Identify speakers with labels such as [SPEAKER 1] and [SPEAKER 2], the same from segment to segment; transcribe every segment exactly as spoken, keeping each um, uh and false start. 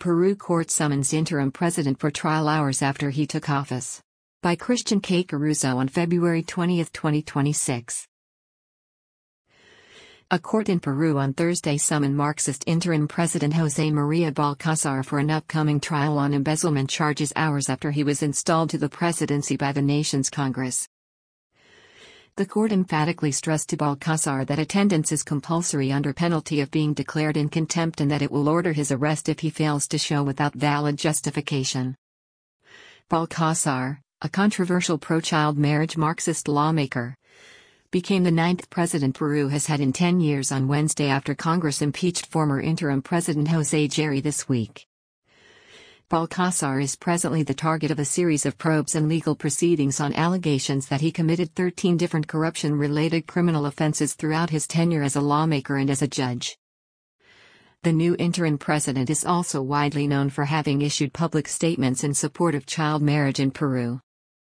[SPEAKER 1] Peru court summons interim president for trial hours after he took office. By Christian K. Caruso on February twentieth, twenty twenty-six. A court in Peru on Thursday summoned Marxist interim president José María Balcázar for an upcoming trial on embezzlement charges hours after he was installed to the presidency by the nation's Congress. The court emphatically stressed to Balcázar that attendance is compulsory under penalty of being declared in contempt and that it will order his arrest if he fails to show without valid justification. Balcázar, a controversial pro-child marriage Marxist lawmaker, became the ninth president Peru has had in ten years on Wednesday after Congress impeached former interim president José Gerry this week. Balcázar is presently the target of a series of probes and legal proceedings on allegations that he committed thirteen different corruption-related criminal offenses throughout his tenure as a lawmaker and as a judge. The new interim president is also widely known for having issued public statements in support of child marriage in Peru.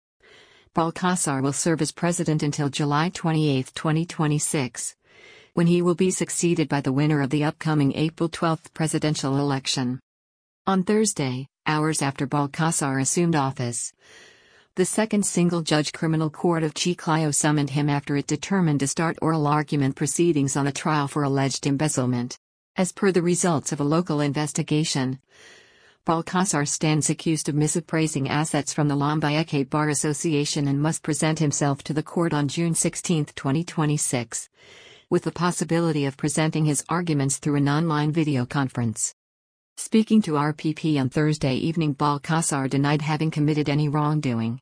[SPEAKER 1] Balcázar will serve as president until July twenty-eighth, twenty twenty-six, when he will be succeeded by the winner of the upcoming April twelfth presidential election. On Thursday, hours after Balcázar assumed office, the second single-judge criminal court of Chiclayo summoned him after it determined to start oral argument proceedings on a trial for alleged embezzlement. As per the results of a local investigation, Balcázar stands accused of misappraising assets from the Lambayeque Bar Association and must present himself to the court on June sixteenth, twenty twenty-six, with the possibility of presenting his arguments through an online video conference. Speaking to R P P on Thursday evening, Balcázar denied having committed any wrongdoing.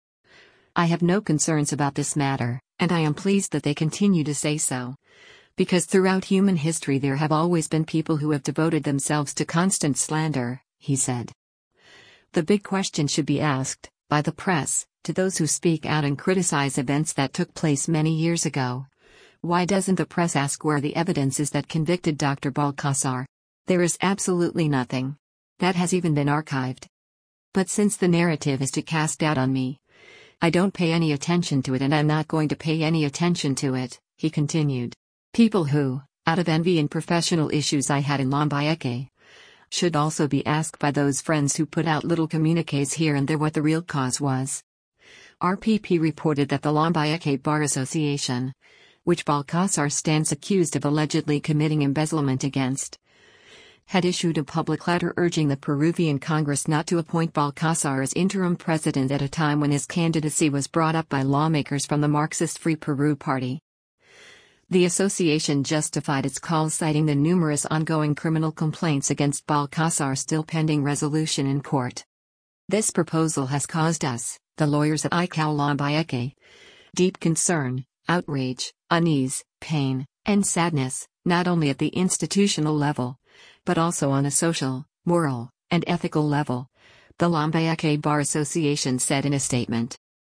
[SPEAKER 1] "I have no concerns about this matter, and I am pleased that they continue to say so. Because throughout human history there have always been people who have devoted themselves to constant slander," he said. "The big question should be asked, by the press, to those who speak out and criticize events that took place many years ago. Why doesn't the press ask where the evidence is that convicted Doctor Balcázar? There is absolutely nothing. That has even been archived. But since the narrative is to cast doubt on me, I don't pay any attention to it and I'm not going to pay any attention to it," he continued. "People who, out of envy and professional issues I had in Lambayeque, should also be asked by those friends who put out little communiques here and there what the real cause was." R P P reported that the Lambayeque Bar Association, which Balcázar stands accused of allegedly committing embezzlement against, had issued a public letter urging the Peruvian Congress not to appoint Balcázar as interim president at a time when his candidacy was brought up by lawmakers from the Marxist Free Peru Party. The association justified its call citing the numerous ongoing criminal complaints against Balcázar still pending resolution in court. "This proposal has caused us, the lawyers at I C A O Lambayeque, deep concern, outrage, unease, pain, and sadness, not only at the institutional level, but also on a social, moral, and ethical level," the Lambayeque Bar Association said in a statement.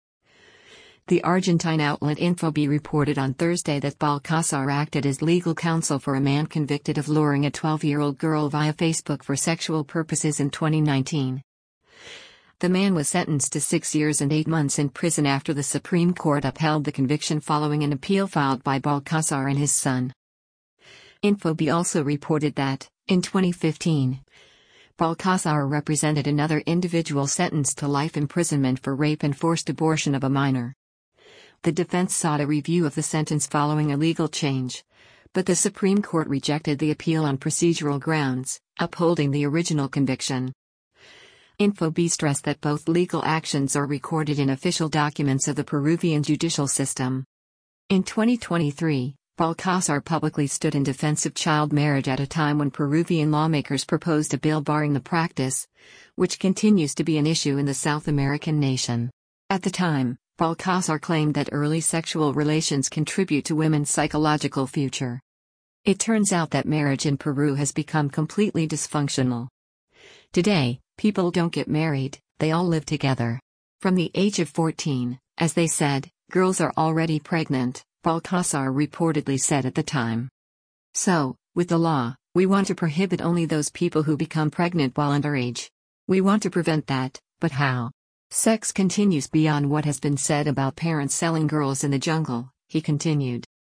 [SPEAKER 1] The Argentine outlet Infobi reported on Thursday that Balcázar acted as legal counsel for a man convicted of luring a twelve-year-old girl via Facebook for sexual purposes in twenty nineteen. The man was sentenced to six years and eight months in prison after the Supreme Court upheld the conviction following an appeal filed by Balcázar and his son. Infobi also reported that, in twenty fifteen, Balcázar represented another individual sentenced to life imprisonment for rape and forced abortion of a minor. The defense sought a review of the sentence following a legal change, but the Supreme Court rejected the appeal on procedural grounds, upholding the original conviction. Infobi stressed that both legal actions are recorded in official documents of the Peruvian judicial system. In twenty twenty-three, Balcázar publicly stood in defense of child marriage at a time when Peruvian lawmakers proposed a bill barring the practice, which continues to be an issue in the South American nation. At the time, Balcázar claimed that early sexual relations contribute to women's psychological future. It turns out that marriage in Peru has become completely dysfunctional. Today, people don't get married, they all live together. From the age of fourteen, as they said, girls are already pregnant, Balcázar reportedly said at the time. "So, with the law, we want to prohibit only those people who become pregnant while underage. We want to prevent that, but how? Sex continues beyond what has been said about parents selling girls in the jungle," he continued.